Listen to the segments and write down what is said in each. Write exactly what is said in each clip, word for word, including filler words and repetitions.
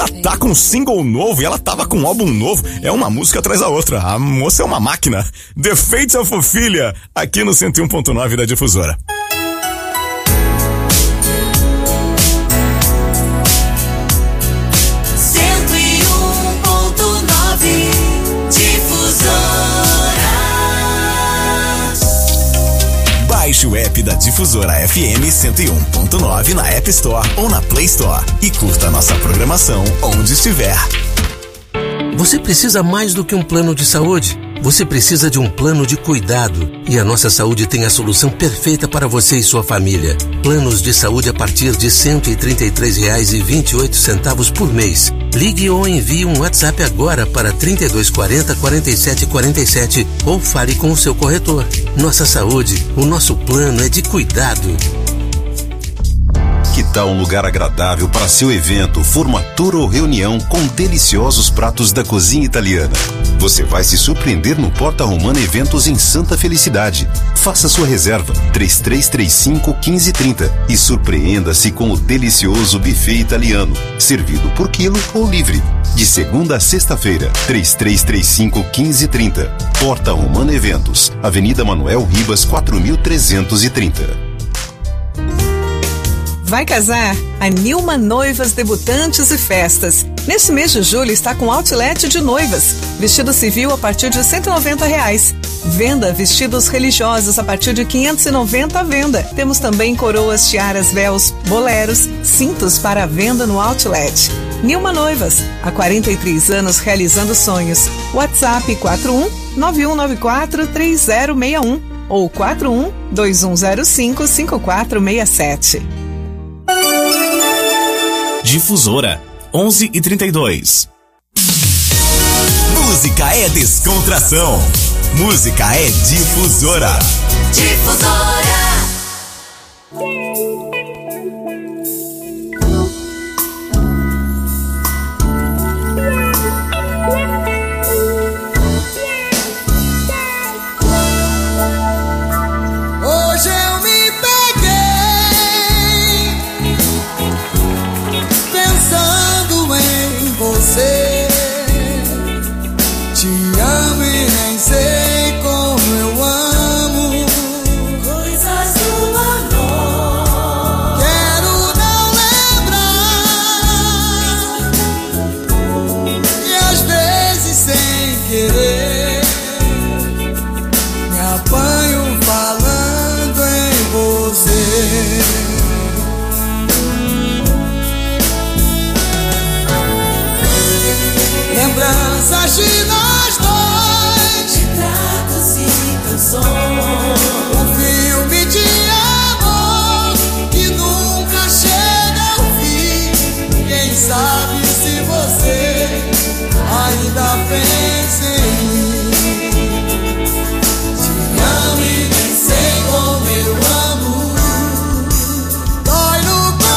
já tá com um single novo e ela tava com um álbum novo. É uma música atrás da outra. A moça é uma máquina. The Fate of Ophelia, aqui no cento e um ponto nove da Difusora. cento e um ponto nove Difusora. Baixe o app da Difusora F M cento e um ponto nove na App Store ou na Play Store e curta a nossa programação onde estiver. Você precisa mais do que um plano de saúde. Você precisa de um plano de cuidado. E a Nossa Saúde tem a solução perfeita para você e sua família. Planos de saúde a partir de cento e trinta e três reais e vinte e oito centavos por mês. Ligue ou envie um WhatsApp agora para trinta e dois quarenta, quarenta e sete quarenta e sete ou fale com o seu corretor. Nossa Saúde, o nosso plano é de cuidado. Que tal um lugar agradável para seu evento, formatura ou reunião com deliciosos pratos da cozinha italiana? Você vai se surpreender no Porta Romana Eventos em Santa Felicidade. Faça sua reserva três três três cinco, um cinco três zero e surpreenda-se com o delicioso buffet italiano, servido por quilo ou livre. De segunda a sexta-feira, três três três cinco, um cinco três zero. Porta Romana Eventos, Avenida Manuel Ribas, quatro mil trezentos e trinta. Vai casar? A Nilma Noivas, Debutantes e Festas. Neste mês de julho está com outlet de noivas. Vestido civil a partir de cento e noventa reais. Venda vestidos religiosos a partir de quinhentos e noventa à venda. Temos também coroas, tiaras, véus, boleros, cintos para venda no outlet. Nilma Noivas, há quarenta e três anos realizando sonhos. WhatsApp quatro um nove um nove quatro três zero seis um ou quatro um dois um zero cinco cinco quatro seis sete. Difusora, onze e trinta e dois. Música é descontração. Música é Difusora. Difusora. Hoje eu me peguei pensando em você. Te amo e nem sei como eu amo Coisas do amor. Quero não lembrar e às vezes sem querer me apanho falando em você. Lembranças de nós dois, Retratos e canções. um filme de amor que nunca chega ao fim. Quem sabe se você ainda pensa em mim. Te amo e nem sei como eu amo. Dói no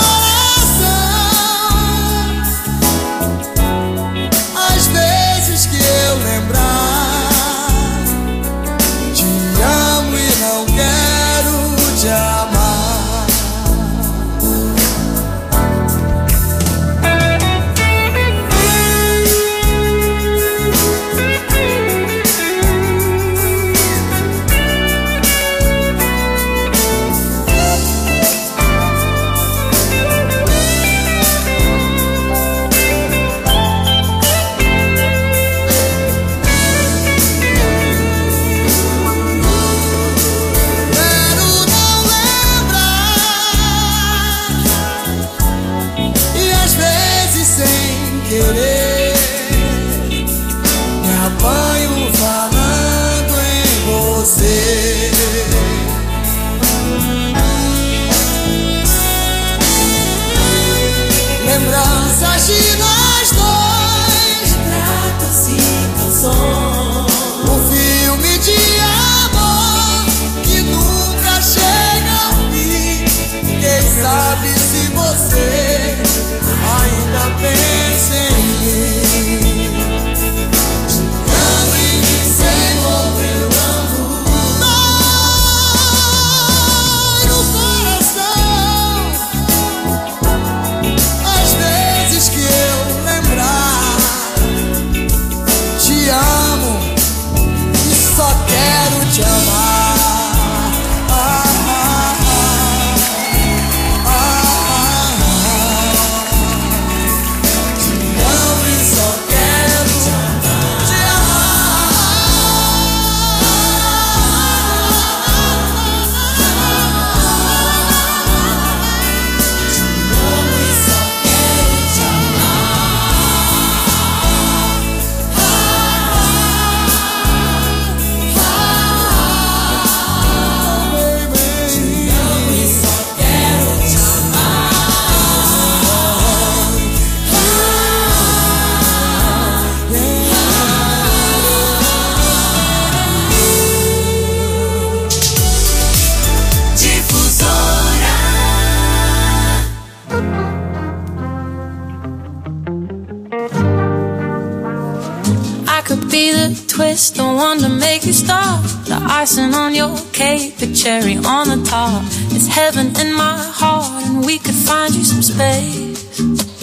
coração às vezes que eu lembrar. Te amo e não quero te amar. be the twist, the one to make you stop. The icing on your cake, the cherry on the top. It's heaven in my heart, and we could find you some space.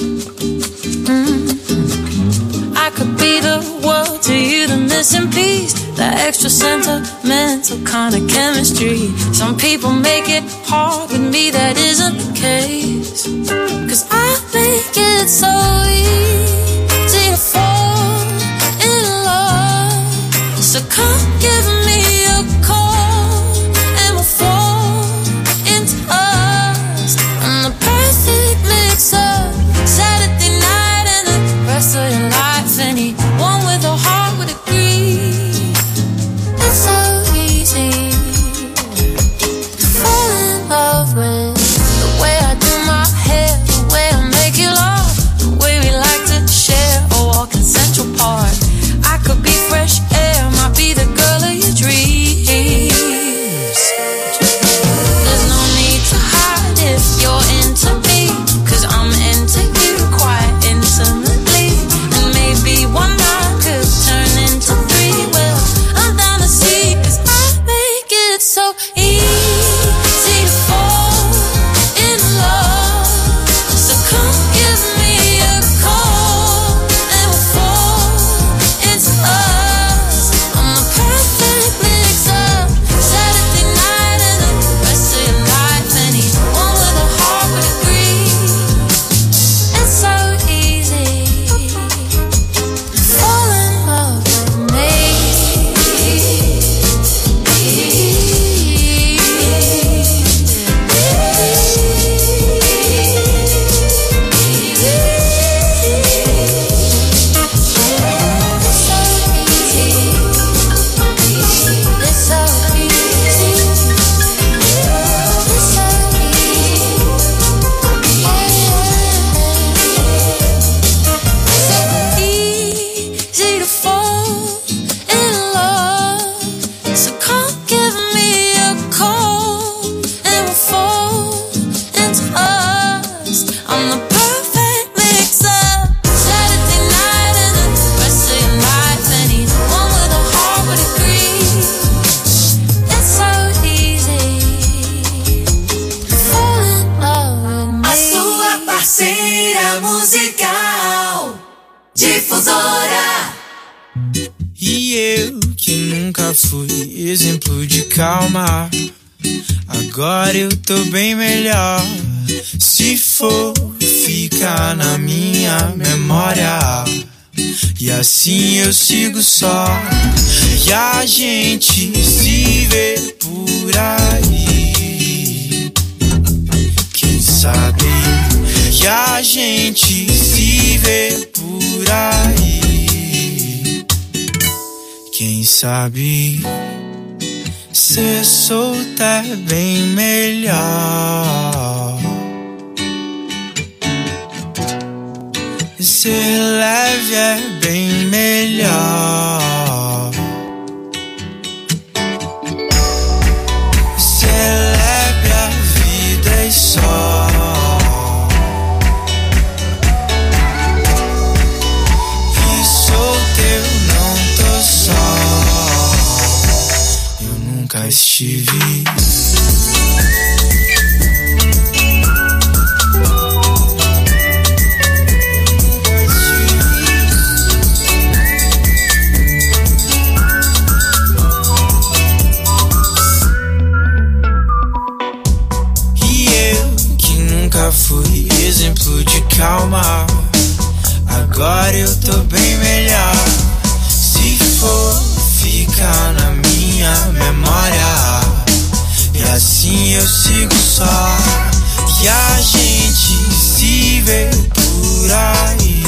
Mm-hmm. I could be the world to you, the missing piece, the extra sentimental kind of chemistry. Some people make it hard, with me that isn't the case. Cause I make it so easy to fall in love. So come give me a call and we'll fall into us. I'm the perfect mix up, Saturday night and the rest of your life. Anyone with a heart would agree. It's so easy to fall in love with the way I do my hair, the way I make you laugh, the way we like to share a walk in Central Park. I could be fresh air, might be the girl of your dreams. There's no need to hide if you're into me, cause I'm into you quite intimately. And maybe one night could turn into three. Well, I'm down to see, cause I make it so easy to fall in love. So come give me a call and we'll fall into us. I'm the perfect mix up, Saturday night and the rest of your life. Anyone with a heart would agree. It's so easy to fall in love with me. Easy to fall in love. So come give me a call and we'll fall into us. I'm the perfect mix up, Saturday night and the rest of your life. Anyone with a heart would agree. It's so easy to fall in love with me. A sua parceira musical, Difusora. E eu que nunca fui exemplo de calma, agora eu tô bem melhor. Se for ficar na minha memória, e assim eu sigo só. E a gente se vê por aí, quem sabe? E a gente se vê por aí, quem sabe? Ser solta é bem melhor. Ser leve é bem melhor. Ser leve a vida e só. E solteiro não tô só. Eu nunca estive. Fui exemplo de calma, agora eu tô bem melhor. Se for ficar na minha memória, e assim eu sigo só. E a gente se vê por aí,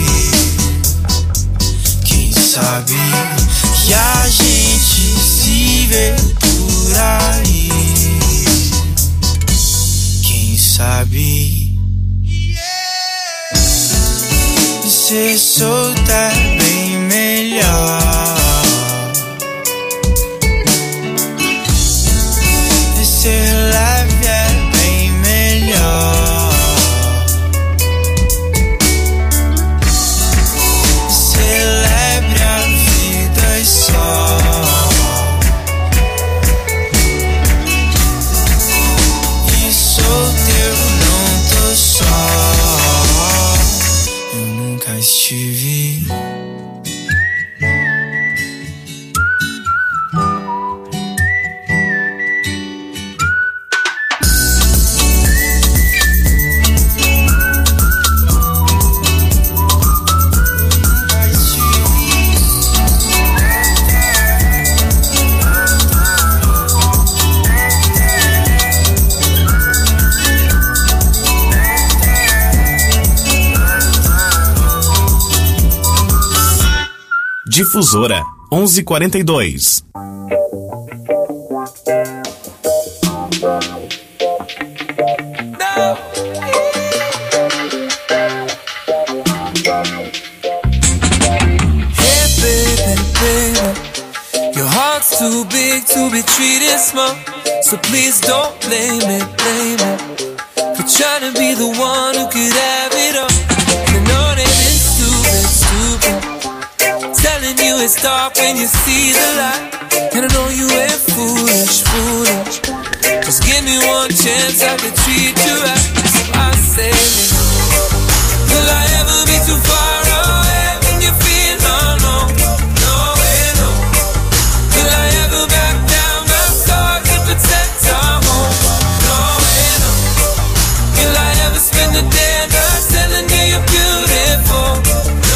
quem sabe? E a gente se vê por aí, sabe? Ser solta é bem melhor. Ser leve é bem melhor. Celebre a vida. mais te vi. Difusora onze e quarenta e dois. Hey baby, baby, your heart's too big to be treated small. So please don't blame me, blame me for trying to be the one who could have it all. You know that it's stupid, stupid. Telling you it's dark when you see the light. And I know you ain't foolish, foolish. Just give me one chance, I could treat you right. So I say, will I ever be too far away when you feel alone? No way, no. Will I ever back down my sword to protect our home? No way, no. Will I ever spend the day not telling you you're beautiful?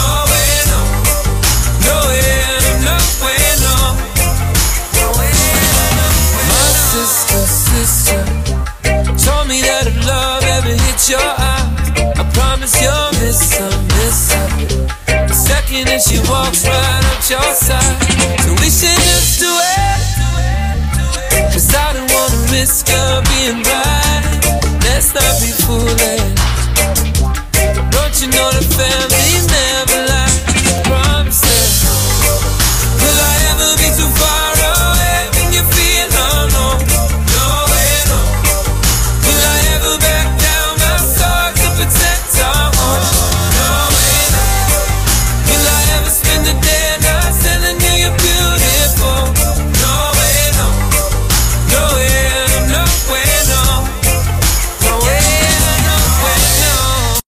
Your eyes, I promise you'll miss her, miss her the second that she walks right up your side. So we should just do it, cause I don't wanna risk her being right. Let's not be foolish. Don't you know the family never lies? Promise it. Will I ever be too far away when you feel alone? No way, no. Will I ever back down protect our home? No way, no. Will I ever spend the day not telling you you're beautiful? No way, no. No way, no way, no. No way, no way, no.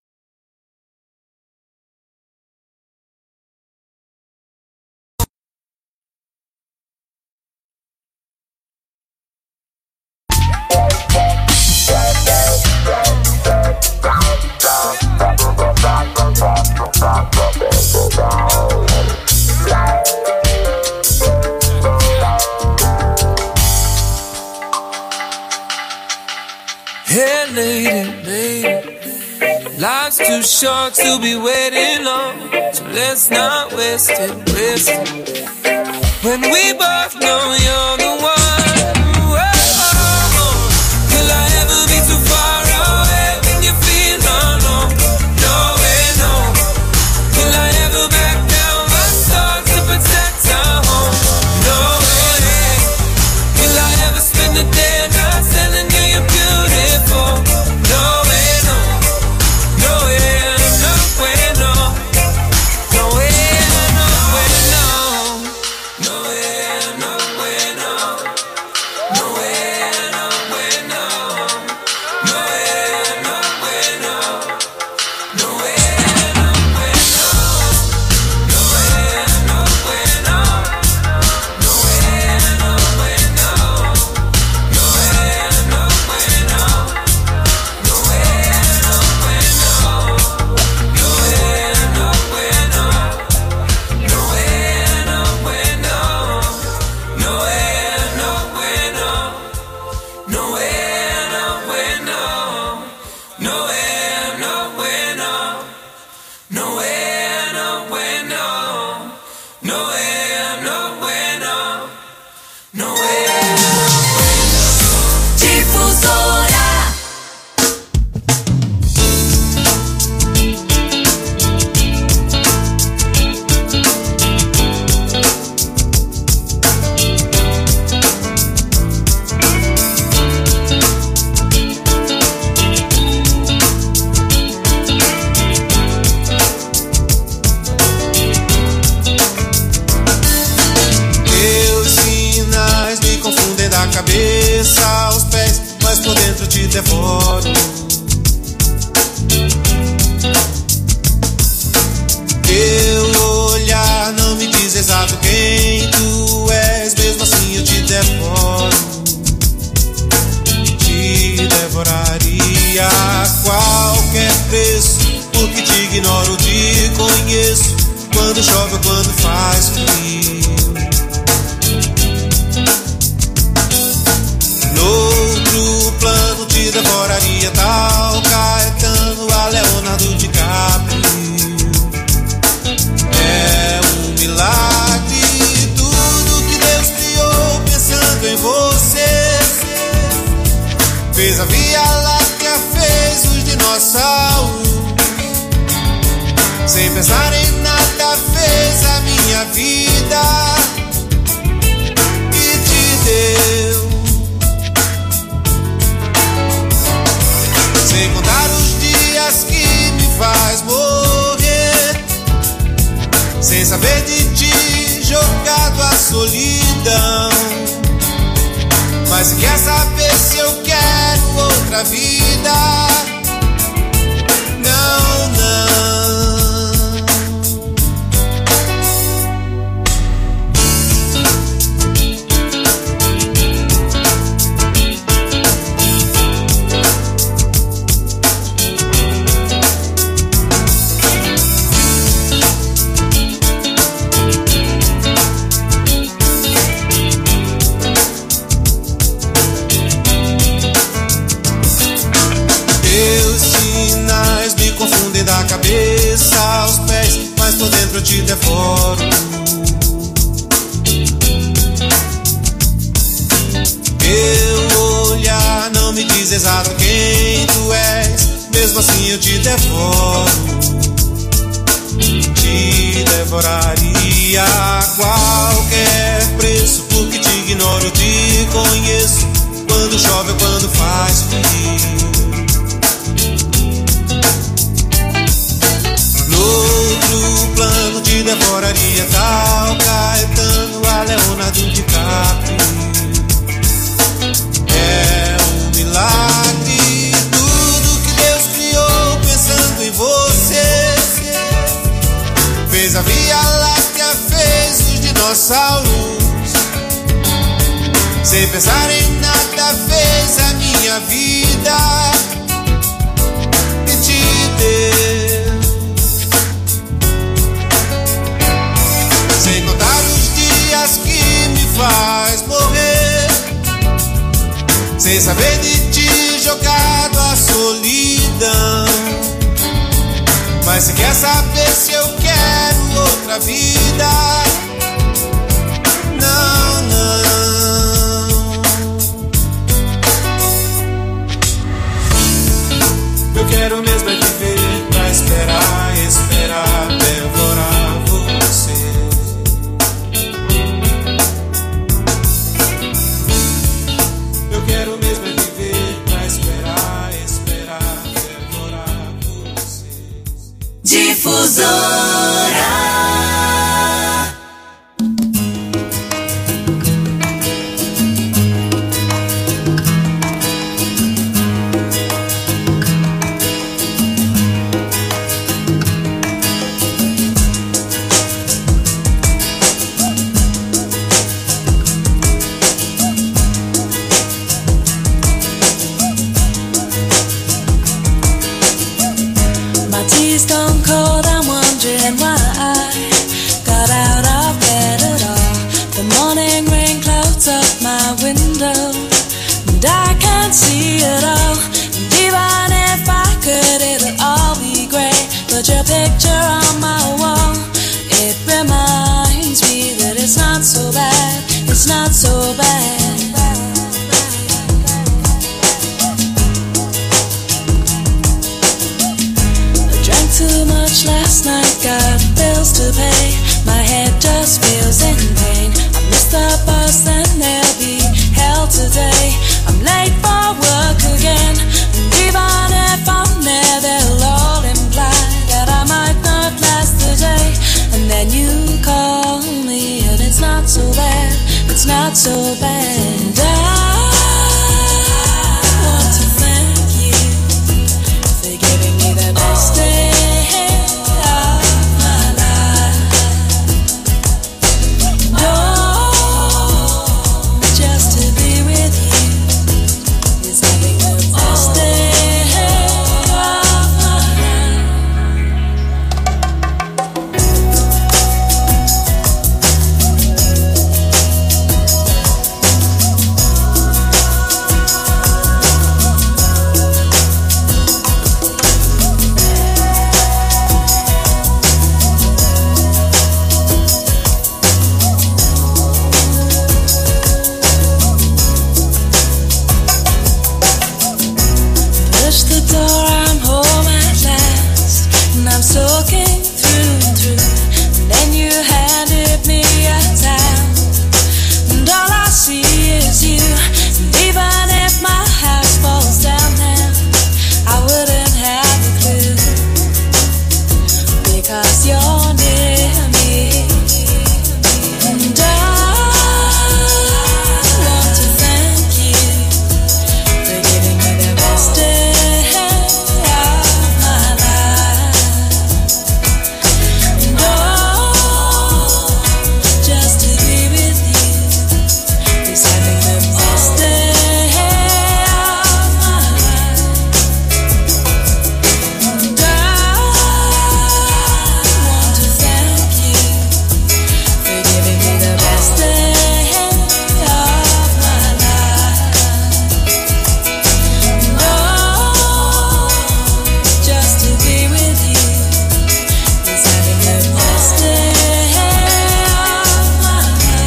Hey lady, lady, life's too short to be waiting long, so let's not waste it, waste it. When we both know you're the one. Whoa. Will I ever be too far away when you feel alone? No way, no. Will I ever back down my sword to protect our home? No way. Will I ever spend the day not telling you you're beautiful? No way, no. No way, no way, no. No way, no way, no. No way, no way, no. No way, no way, no. No way, no way, no. No way, no way, no. No way, no way, no. No way, no way, no. No way, no way, no. No way, no way, no. No way, no way, no. No way, no way, no. No way, no way, no. No way, no way, no. No way, no way, no. No way, no way, no. No way, no way, no. No way, Difusora. Meus sinais me confundem da cabeça aos pés, mas por dentro te devoro. preço, porque te ignoro, te conheço. Quando chove ou quando faz frio. Noutro plano te devoraria tal Caetano a Leonardo DiCaprio. É um milagre tudo que Deus criou pensando em você. Fez a Via Láctea, fez os dinossauros. Sem pensar em nada fez a minha vida e te deu. Sem contar os dias que me faz morrer, sem saber de ti, jogado à solidão. Mas se quer saber se eu quero outra vida, não, não. Confundem da cabeça aos pés, mas por dentro eu te devoro. Teu olhar não me diz exato quem tu és, mesmo assim eu te devoro. Te devoraria a qualquer preço, porque te ignoro, te conheço. Quando chove ou quando faz frio. Outro plano te devoraria tal Caetano a Leonardo DiCaprio. É um milagre tudo que Deus criou pensando em você. Fez a Via Láctea, fez os dinossauros. Sem pensar em nada fez a minha vida e te deu. Sem contar os dias que me faz morrer, sem saber de ti, jogado à solidão. Mas se quer saber se eu quero outra vida, não, não. Eu quero mesmo é viver pra esperar, esperar, devorar você. Quero mesmo é viver pra esperar, esperar, devorar você. Difusora. Stone cold, I'm wondering why I got out of bed at all. The morning rain clouds up my window, and I can't see it all. And even if I could, it'll all be great. But your picture on my wall, it reminds me that it's not so bad, it's not so bad. Too much last night, got bills to pay. My head just feels in pain. I missed the bus and there'll be hell today. I'm late for work again, and even if I'm there, they'll all imply that I might not last the day. And then you call me, and it's not so bad, it's not so bad. I want to thank you for giving me the best day. Just to be with you is having the best day of my life. you're near me. And I want to thank you for giving me the best day of my life. And oh, just to be with you is having the best day of my life. And I want to thank you for giving me the best day of my life. And oh, just to be with you is having the best day of my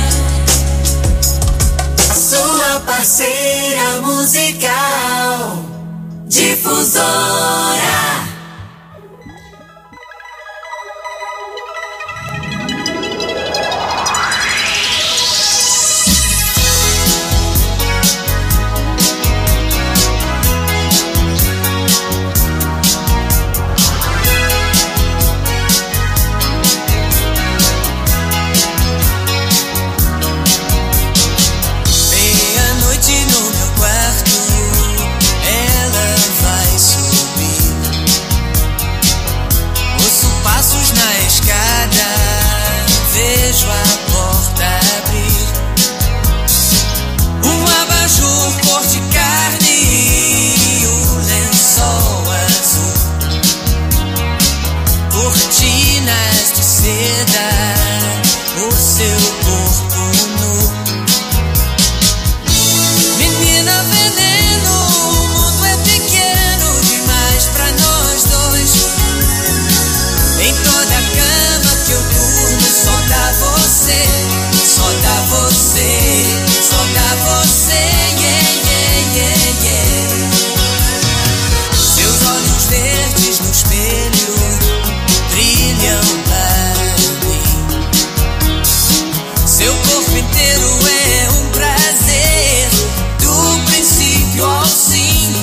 life. Sua parceira musical Difusora. Meia-noite no meu quarto, ela vai subir. Ouço passos na escada, vejo a porta abrir. Um abajur cor de carne e um lençol azul. Cortinas de seda, o seu corpo nu. Menina veneno, o mundo é pequeno demais pra nós dois. Em toda cama que eu durmo só dá você, só dá você, só dá você, yeah, yeah, yeah, yeah. Seus olhos verdes no espelho brilham para mim. Seu corpo inteiro é um prazer, do princípio ao fim.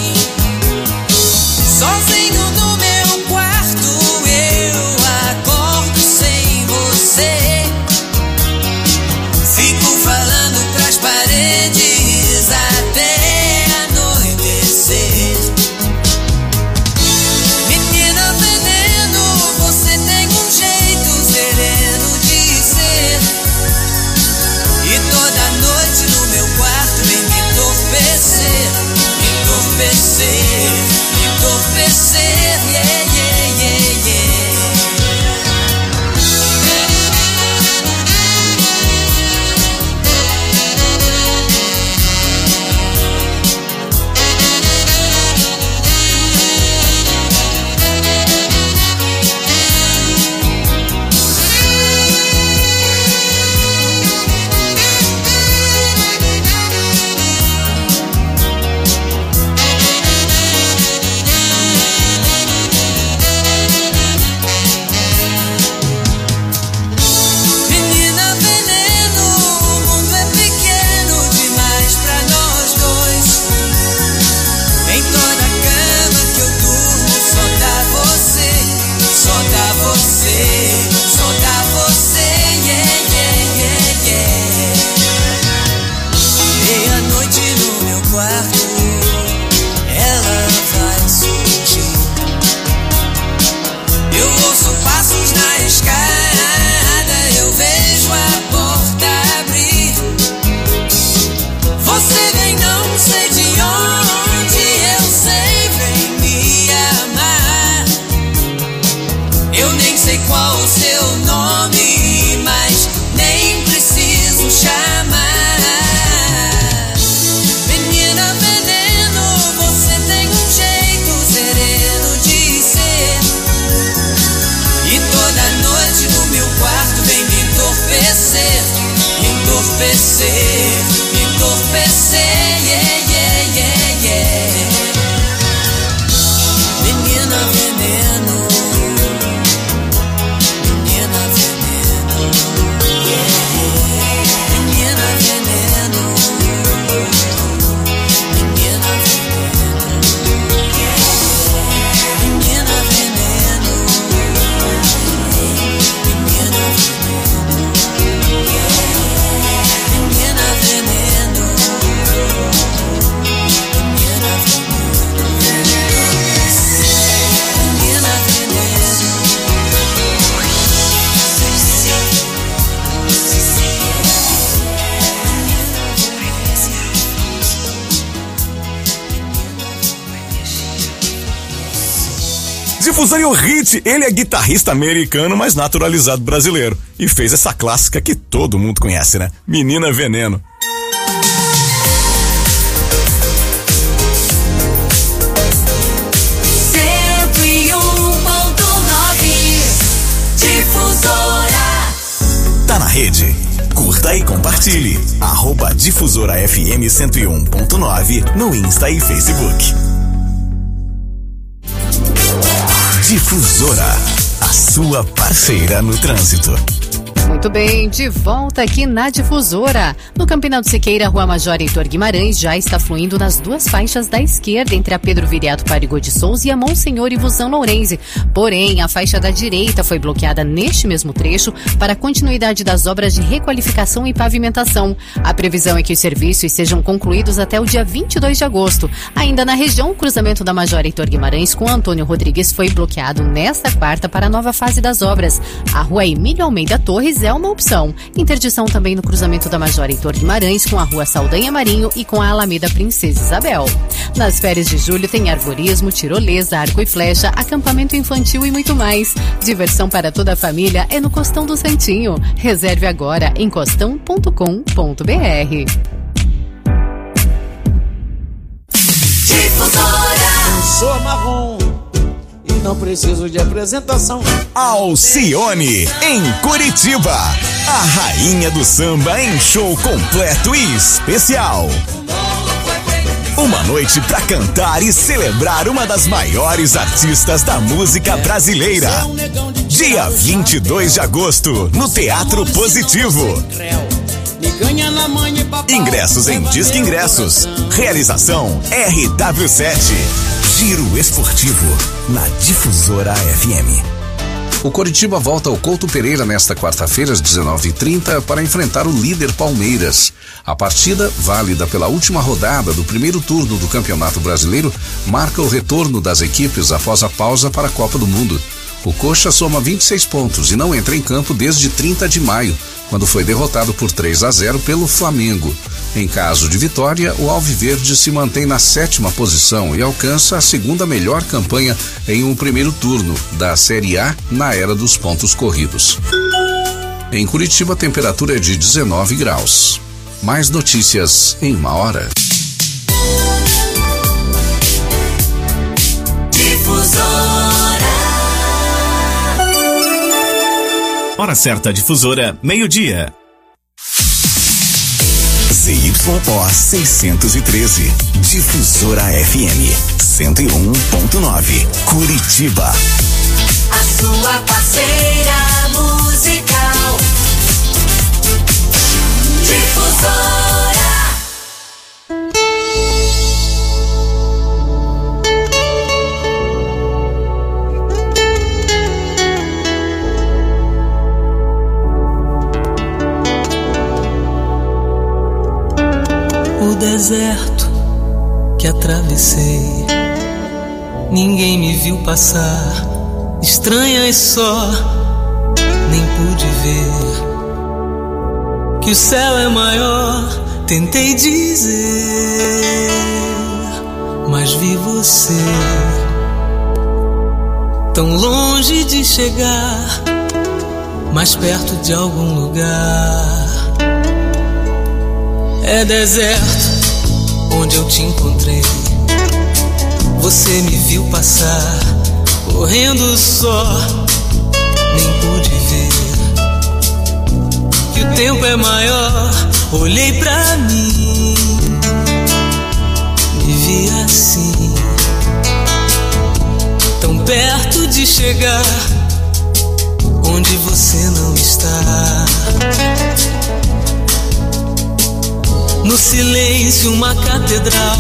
Sozinho no meu quarto eu acordo sem você. Fico falando pras paredes até anoitecer. Menina veneno, você tem um jeito sereno de ser. E toda noite no meu quarto vem me entorpecer, me entorpecer, me entorpecer, yeah, yeah, yeah, yeah. Menina veneno, o mundo é pequeno demais pra nós dois. Em toda cama que eu durmo só dá você, só dá você, só dá você, yeah, yeah, yeah, yeah. Meia-noite no meu quarto, ela vai surgir. Eu ouço passos na escada, eu vejo a porta abrir. Você vem, não sei de onde, eu sei, vem me amar. Eu nem sei qual o seu nome, mas nem preciso chamar. Menina veneno, você tem um jeito sereno de ser. E toda noite no meu quarto vem me entorpecer, me entorpecer, me entorpecer, yeah, yeah, yeah, yeah. Menina veneno, menina veneno, yeah, yeah. Menina veneno, menina veneno, yeah, menina veneno. Difusora e o hit, ele é guitarrista americano, mas naturalizado brasileiro. E fez essa clássica que todo mundo conhece, né? Menina Veneno. cento e um ponto nove Difusora. Tá na rede? Curta e compartilhe. Arroba Difusora F M cento e um ponto nove no Insta e Facebook. Difusora, a sua parceira no trânsito. Muito bem, de volta aqui na Difusora. No Campinal do Siqueira, Rua Major Heitor Guimarães, já está fluindo nas duas faixas da esquerda, entre a Pedro Viriato Parigô de Souza e a Monsenhor Ivo São Lourenço. Porém, a faixa da direita foi bloqueada neste mesmo trecho para a continuidade das obras de requalificação e pavimentação. A previsão é que os serviços sejam concluídos até o dia vinte e dois de agosto. Ainda na região, o cruzamento da Major Heitor Guimarães com Antônio Rodrigues foi bloqueado nesta quarta para a nova fase das obras. A Rua Emílio Almeida Torres é uma opção. Interdição também no cruzamento da Major Heitor Guimarães com a Rua Saldanha Marinho e com a Alameda Princesa Isabel. Nas férias de julho tem arborismo, tirolesa, arco e flecha, acampamento infantil e muito mais. Diversão para toda a família é no Costão do Santinho. Reserve agora em costão ponto com ponto b r. Difusora. Eu sou marrom e não preciso de apresentação. Alcione, em Curitiba. A rainha do samba em show completo e especial. Uma noite pra cantar e celebrar uma das maiores artistas da música brasileira. Dia vinte e dois de agosto, no Teatro Positivo. Ingressos em Disque Ingressos. Realização R W sete. Giro Esportivo, na Difusora F M. O Coritiba volta ao Couto Pereira nesta quarta-feira às dezenove e trinta para enfrentar o líder Palmeiras. A partida, válida pela última rodada do primeiro turno do Campeonato Brasileiro, marca o retorno das equipes após a pausa para a Copa do Mundo. O Coxa soma vinte e seis pontos e não entra em campo desde trinta de maio, quando foi derrotado por três a zero pelo Flamengo. Em caso de vitória, o Alviverde se mantém na sétima posição e alcança a segunda melhor campanha em um primeiro turno da Série A na era dos pontos corridos. Em Curitiba, a temperatura é de dezenove graus. Mais notícias em uma hora. Difusora. Hora certa, Difusora, meio-dia. Z Y O seiscentos e treze, Difusora F M cento e um ponto nove, Curitiba. A sua parceira musical. Difusora. O deserto que atravessei, ninguém me viu passar, estranha e só, nem pude ver que o céu é maior. Tentei dizer, mas vi você tão longe de chegar, mais perto de algum lugar. É deserto onde eu te encontrei, você me viu passar, correndo só, nem pude ver que o tempo é maior. Olhei pra mim, me vi assim, tão perto de chegar onde você não está. No silêncio, uma catedral,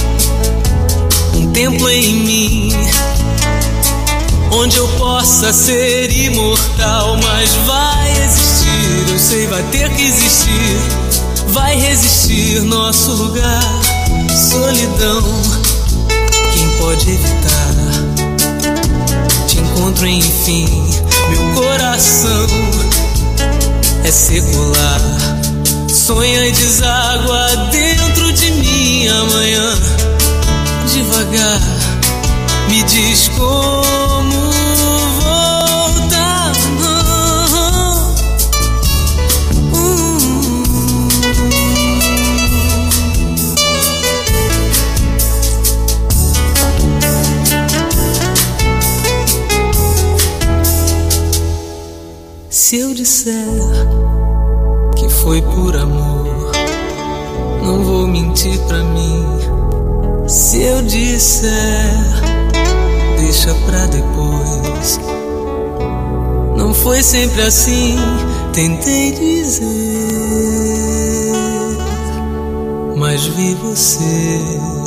um templo em mim, onde eu possa ser imortal. Mas vai existir, eu sei, vai ter que existir, vai resistir nosso lugar. Solidão, quem pode evitar? Te encontro enfim, meu coração é secular. Sonha e deságua dentro de mim amanhã. Devagar, me diz como disser que foi por amor, não vou mentir pra mim. Se eu disser, deixa pra depois. Não foi sempre assim, tentei dizer, mas vi você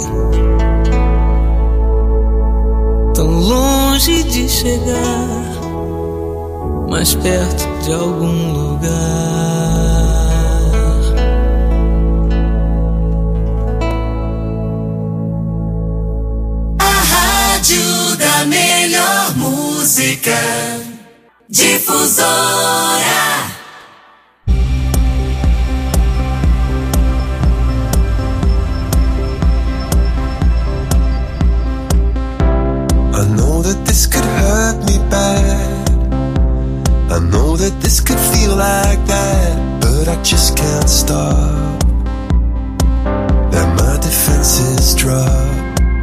tão longe de chegar, mais perto de algum lugar. A rádio da melhor música, Difusora. I know that this could hurt me bad, I know that this could feel like that, but I just can't stop. Let my defenses drop.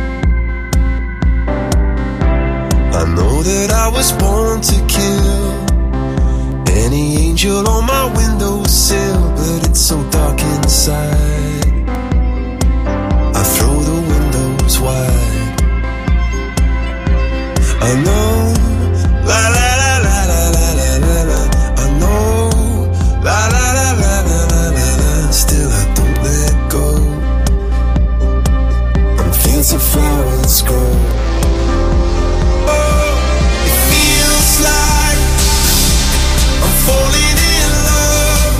I know that I was born to kill any angel on my windowsill, but it's so dark inside. I throw the windows wide. I know, la la la la la la la la la. I know, la la la la la la la la. Still I don't let go. And fields of flowers grow. Oh, it feels like I'm falling in love.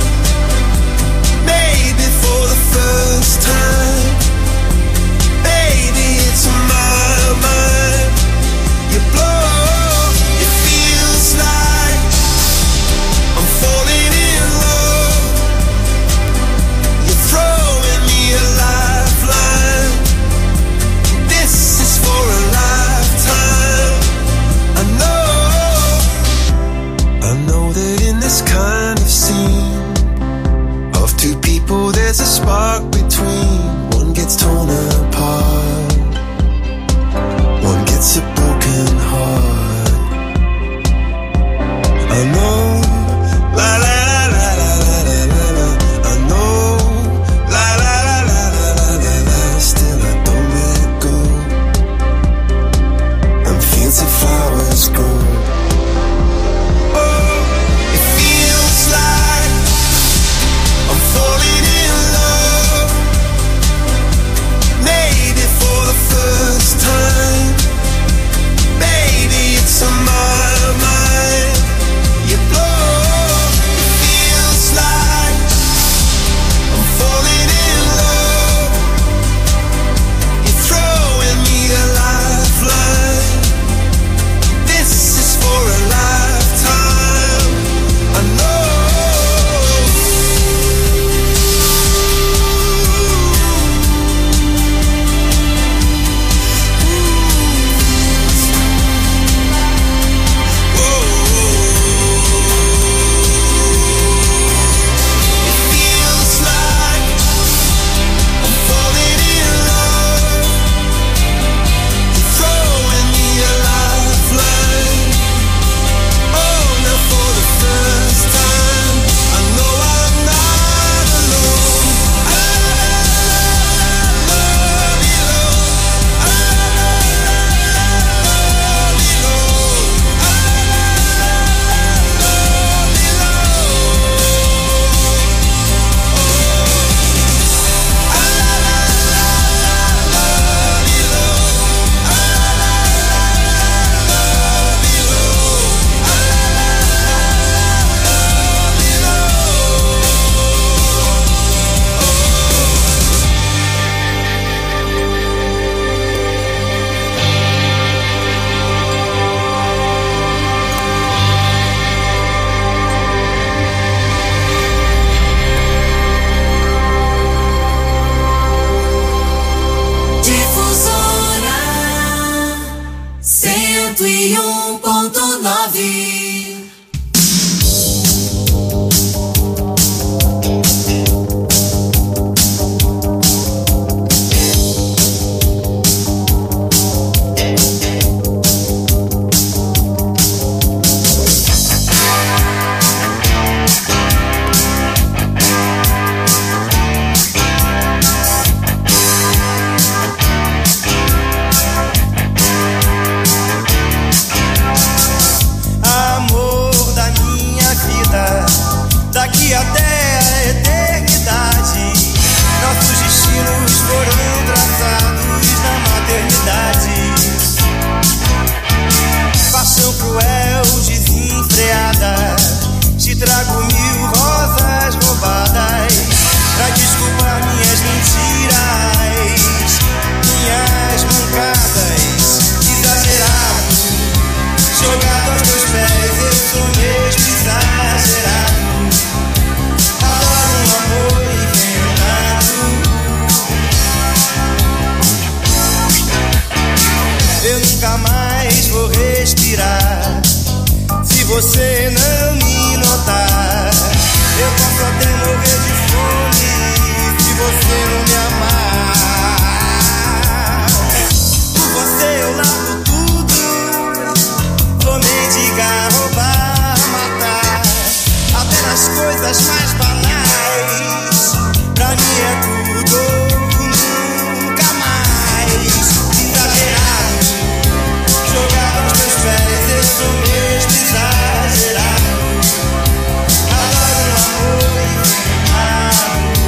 Maybe for the first time. Baby, it's on my mind. You blow, it feels like I'm falling in love. You're throwing me a lifeline. This is for a lifetime. I know, I know that in this kind of scene of two people there's a spark between. One gets torn apart, one gets a broken heart. I know, la la la la la la la la. I know, la la la la la la la la. Still I don't let go. And fields of flowers grow. Oh, it feels like I'm falling in love. daqui até a eternidade. Nossos destinos foram traçados na maternidade. Paixão cruel, desenfreada, te trago mil rosas roubadas pra desculpar minhas mentiras, minhas mancadas, exagerado, jogado aos teus pés, eu sou mesmo exagerado. Adoro um amor inventado. Eu nunca mais vou respirar se você não me notar. Eu posso até morrer de fome se você não me amar. Por você eu largo tudo, vou mendigar, roubar, matar, até nas coisas mais banais. Pra mim é tudo ou nunca mais. Exagerado, jogado aos teus pés, eu sou mesmo exagerado. Adoro um amor inventado.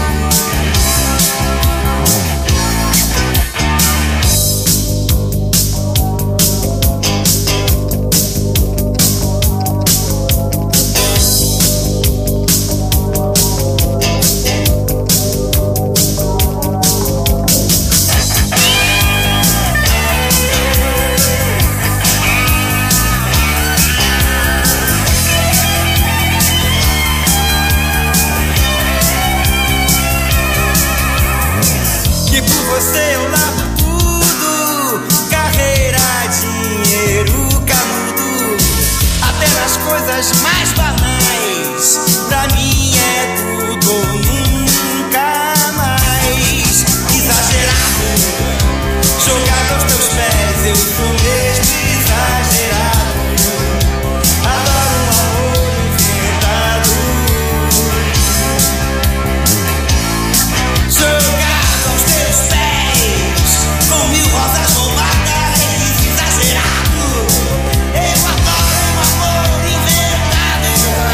Que por você eu largo tudo, carreira, dinheiro, canudo, até nas coisas mais banais. Pra mim é tudo ou nunca mais. Exagerado, jogado aos teus pés, eu sou mesmo exagerado. Adoro um amor inventado. Jogado aos teus pés, com mil rosas roubadas, exagerado. Eu adoro um amor inventado.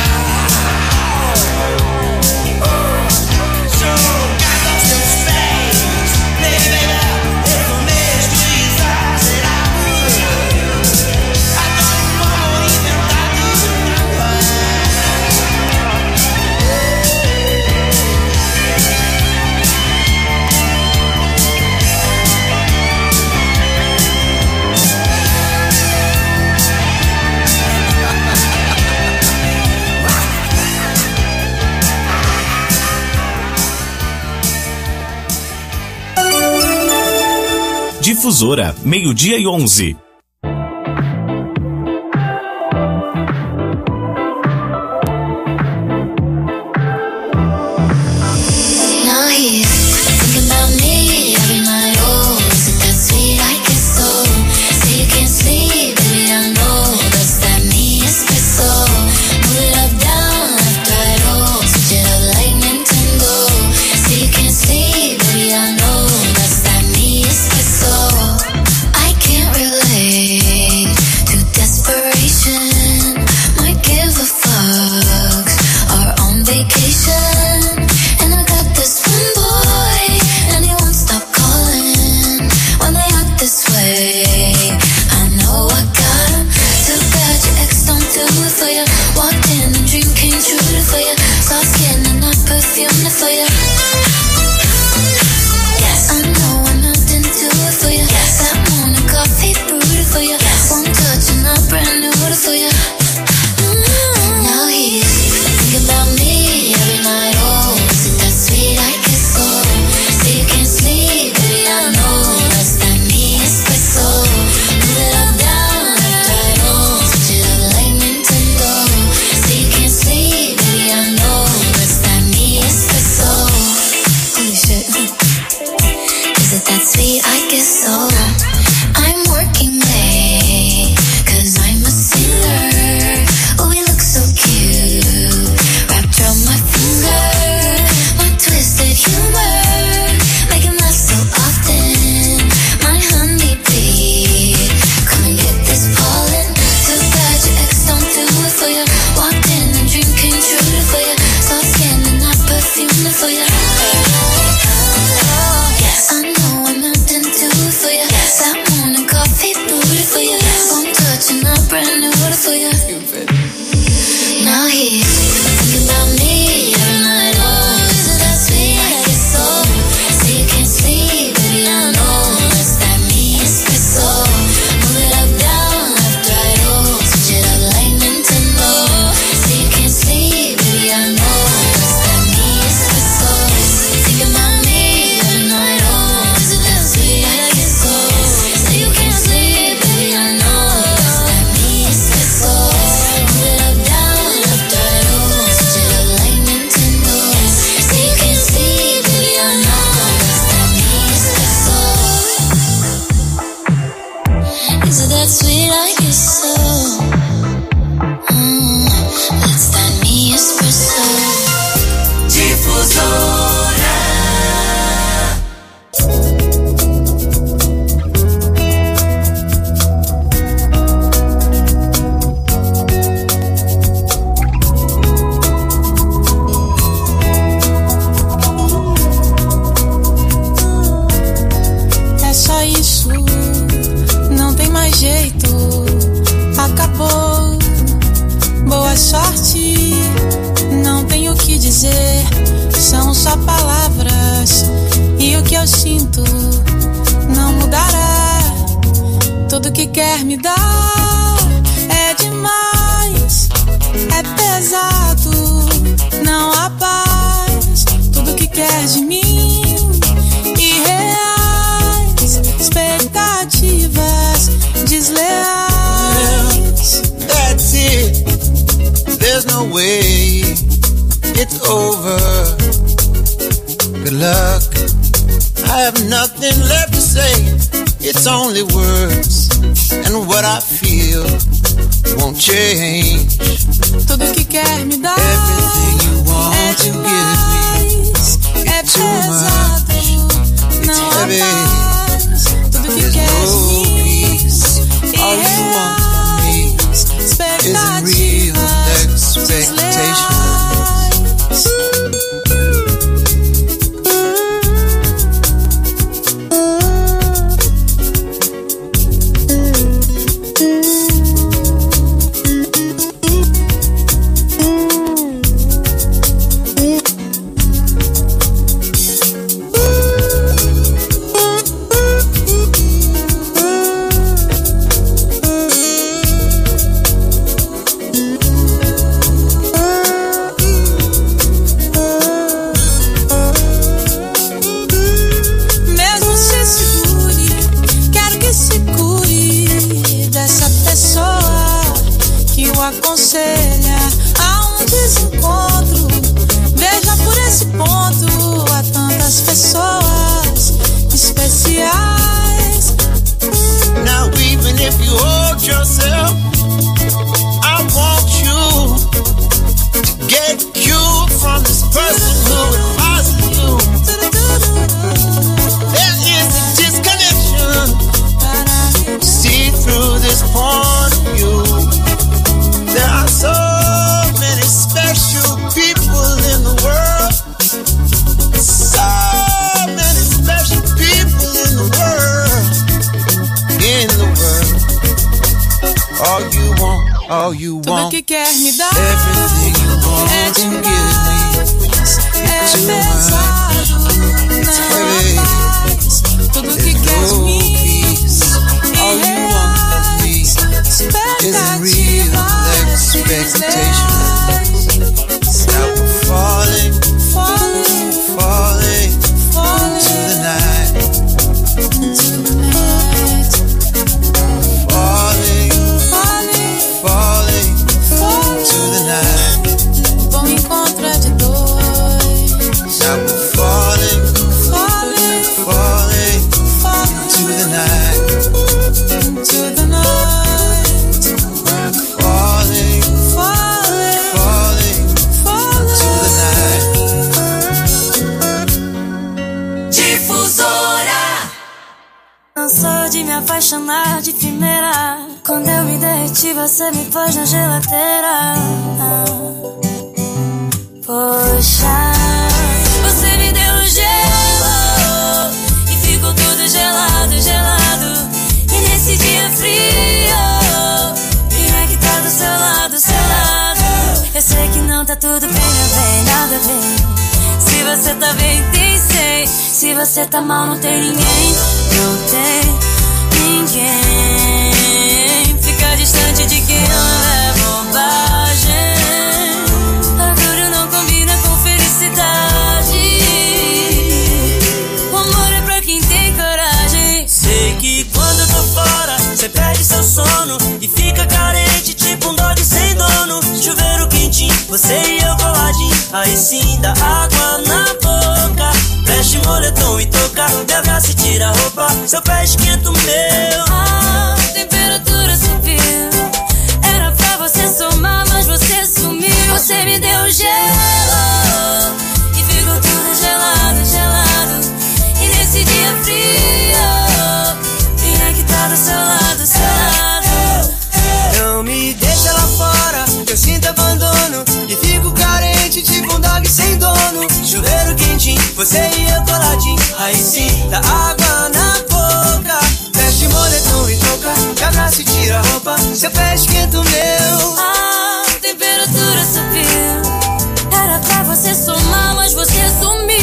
Jogado aos teus pés, baby, eu sou mesmo exagerado. Adoro um amor inventado. Difusora, meio-dia e onze. Now here, thinking about me every night. Oh, is it that sweet? I guess so. Say you can't sleep, baby, I know that's that me espresso. Move it up, down, left, right, oh, switch it up like Nintendo. Say you can't sleep, baby, I know that's that me espresso. I can't relate to desperation. Might give a fuck. Are on vacation, and I got this one boy, and he won't stop calling when they act this way. I know I got him. Too bad your ex don't do it for you. Walked in and dream came true for you. Soft skin and I perfumed it for you. Yes, I know I not into it for you. Yes, that morning coffee brewed it for you. Yes, one touch and I brand new it for you. Mm. Now he's thinking about me every night. Oh, is it that sweet? I guess so. Say you can't sleep, baby, I know that's that me espresso. Move it up, down, left, right, oh, switch it up like Nintendo. Say you can't sleep, baby, I know that's that me espresso. só palavras, e o que eu sinto não mudará. Tudo que quer me dar é demais, é pesado, não há paz. Tudo que quer de mim, irreais, expectativas desleais. That's it, there's no way it's over. Good luck, I have nothing left to say. It's only words, and what I feel won't change. Tudo que quer me dar everything you want é to demais, give me, it's é too pesado, much, não há heavy. paz. Tudo que quer de mim, All you want from me is real expectation. Aconselha a um desencontro. Veja por esse ponto, há tantas pessoas especiais. Now even if you hold yourself, I want you to get cured from this person who advises you. There is a disconnection. See through this point of view. There are so many special people in the world. So many special people in the world. In the world. All you want, all you Tudo want. que quer me dar everything you want é to give me. é pesado, não há paz. Tudo que quer de mim, all you want from me is real expectation. Now we're falling, falling, falling, falling into the night, into the night. falling, Falling, falling, falling into the night. Bom encontro é de dois. Now we're falling, Falling, falling, falling into the night, into the night. falling, Falling, falling, falling into the night. Difusora. Cansou de me apaixonar de primeira. Quando eu me derreti, você me pôs na geladeira. Poxa, você me deu um gelo e ficou tudo gelado, gelado. E nesse dia frio, vim aqui tá do seu lado, seu lado. Eu sei que não tá tudo bem, meu bem, nada bem. Se você tá bem, tem sei. Se você tá mal, não tem ninguém. Não tem ninguém. Fica distante de quem ama é bobagem. Orgulho não combina com felicidade. O amor é pra quem tem coragem. Sei que quando eu tô fora, cê perde seu sono e fica carente, tipo um dog sem dono. Chuveiro quentinho, você e eu coladinho. Aí sim dá água na boca. Veste moletom e touca, me abraça e tira a roupa. Seu pé esquenta o meu. A temperatura subiu. Era pra você somar, mas você sumiu. Você me deu gelo e ficou tudo gelado, gelado. E nesse dia frio, vim aqui tá do seu lado, seu lado. Não me deixa lá fora, que eu sinto abandono e fico carente, tipo um dog sem dono. Chuveiro quentinho, você e eu coladinho. Aí sim, dá água na boca. Veste moletom e touca, me abraça e tira a roupa. Seu pé esquenta o meu. A temperatura subiu. Era pra você somar, mas você sumiu.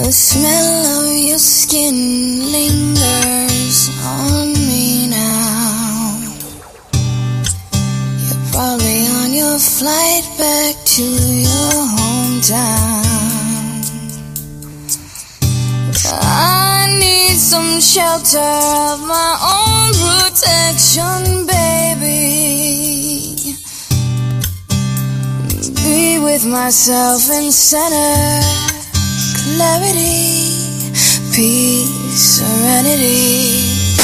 The smell of your skin lingers on me now. You're probably on your flight back to your hometown. I need some shelter of my own protection, baby. Be with myself in center, clarity, peace, serenity.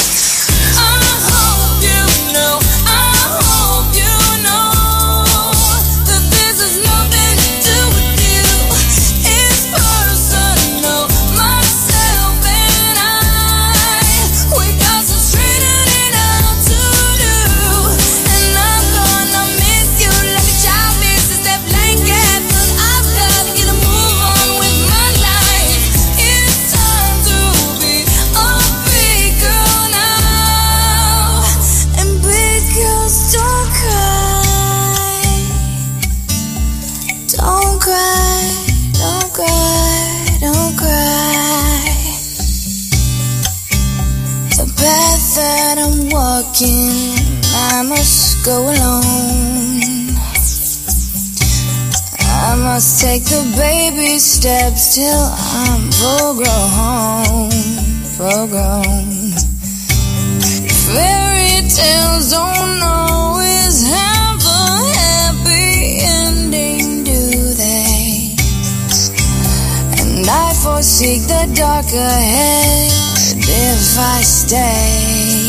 That I'm walking, I must go alone. I must take the baby steps till I'm full grown, full grown. Fairy tales don't always have a happy ending, do they? And I foresee the dark ahead if I stay.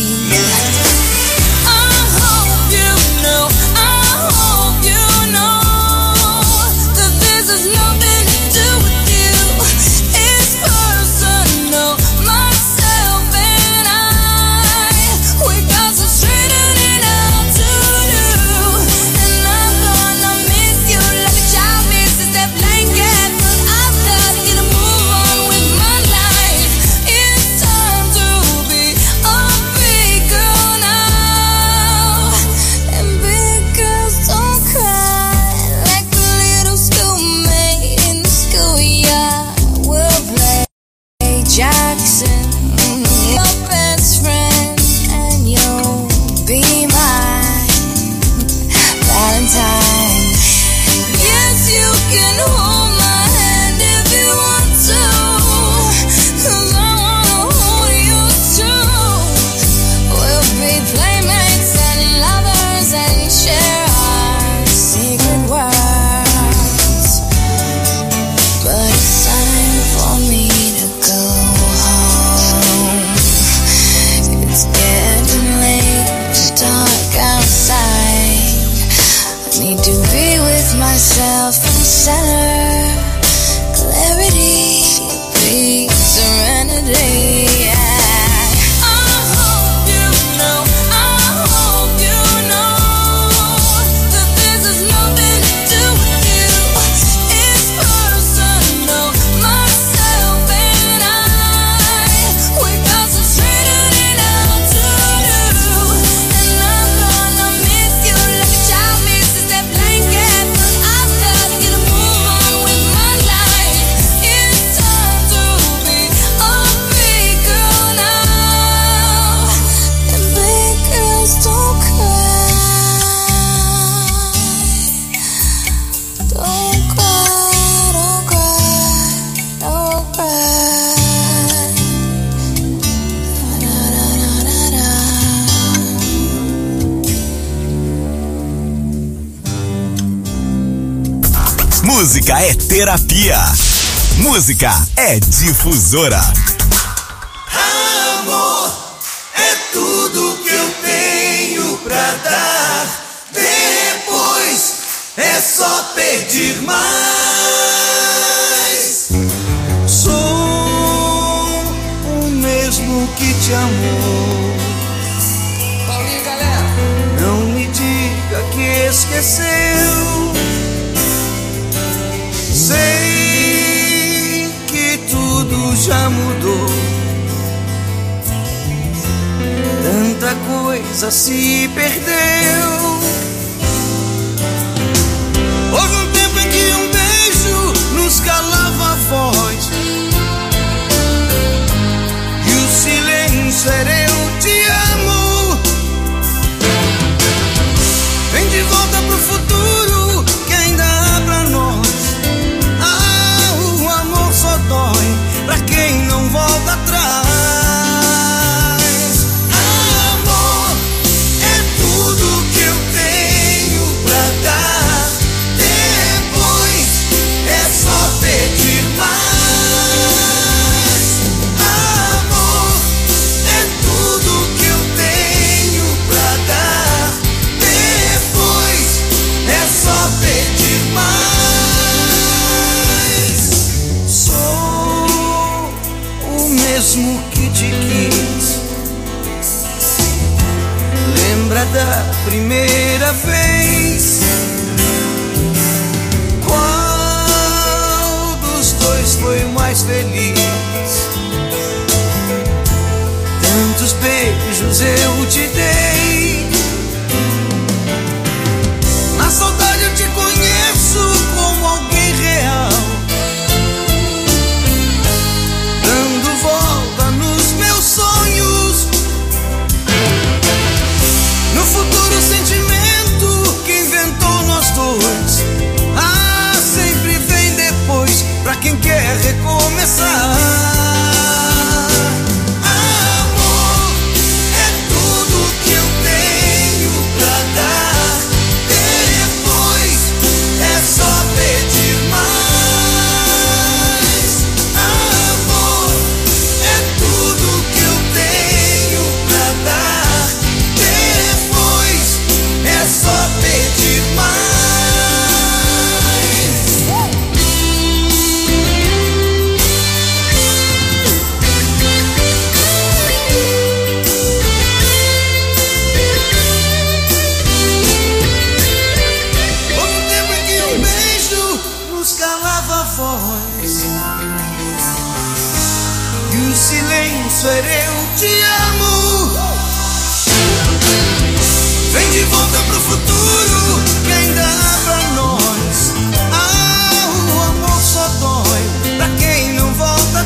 Música é terapia. Música é difusora. Amor é tudo que eu tenho pra dar. Depois é só pedir mais. Sou o mesmo que te amou. Paulinho, galera. Não me diga que esqueceu. Sei que tudo já mudou. Tanta coisa se perdeu. Houve um tempo em que um beijo nos calava a voz. mesmo que te quis. Lembra da primeira vez? Qual dos dois foi mais feliz? Tantos beijos eu te dei. Na saudade eu te conheço como alguém real, dando volta nos meus sonhos. No futuro sentimento que inventou nós dois, ah, sempre vem depois pra quem quer recomeçar. Era eu te amo. Vem de volta pro futuro que ainda há pra nós. Ah, o amor só dói pra quem não volta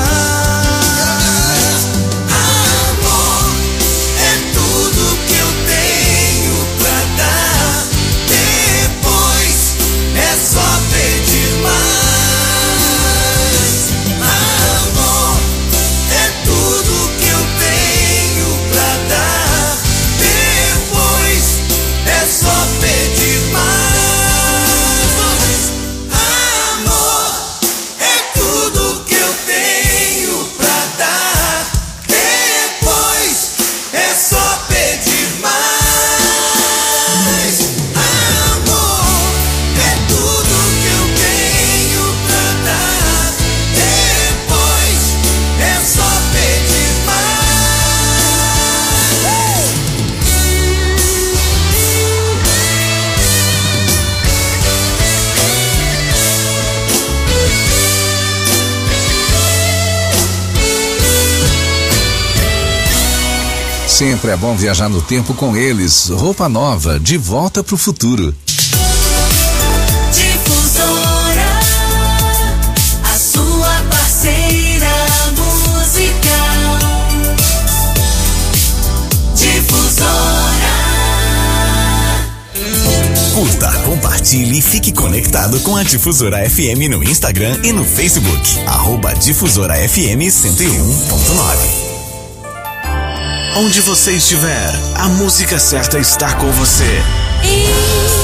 atrás. Amor é tudo que eu tenho pra dar. Depois é só pedir mais. Sempre é bom viajar no tempo com eles. Roupa Nova, de volta pro futuro. Difusora, a sua parceira musical. Difusora. Curta, compartilhe e fique conectado com a Difusora F M no Instagram e no Facebook. Arroba Difusora F M cento e um ponto nove. Onde você estiver, a música certa está com você. E